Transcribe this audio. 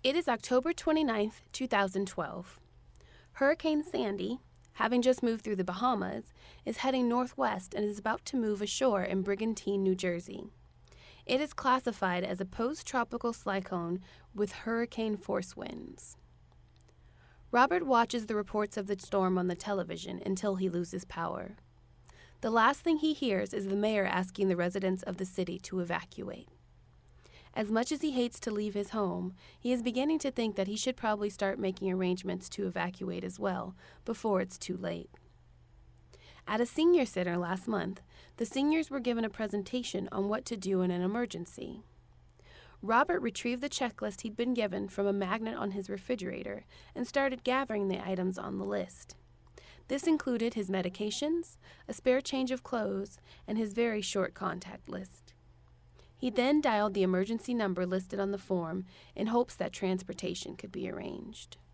It is October 29th, 2012. Hurricane Sandy, having just moved through the Bahamas, is heading northwest and is about to move ashore in Brigantine, New Jersey. It is classified as a post-tropical cyclone with hurricane force winds. Robert watches the reports of the storm on the television until he loses power. The last thing he hears is the mayor asking the residents of the city to evacuate. As much as he hates to leave his home, he is beginning to think that he should probably start making arrangements to evacuate as well, before it's too late. At a senior center last month, the seniors were given a presentation on what to do in an emergency. Robert retrieved the checklist he'd been given from a magnet on his refrigerator and started gathering the items on the list. This included his medications, a spare change of clothes, and his very short contact list. He then dialed the emergency number listed on the form in hopes that transportation could be arranged.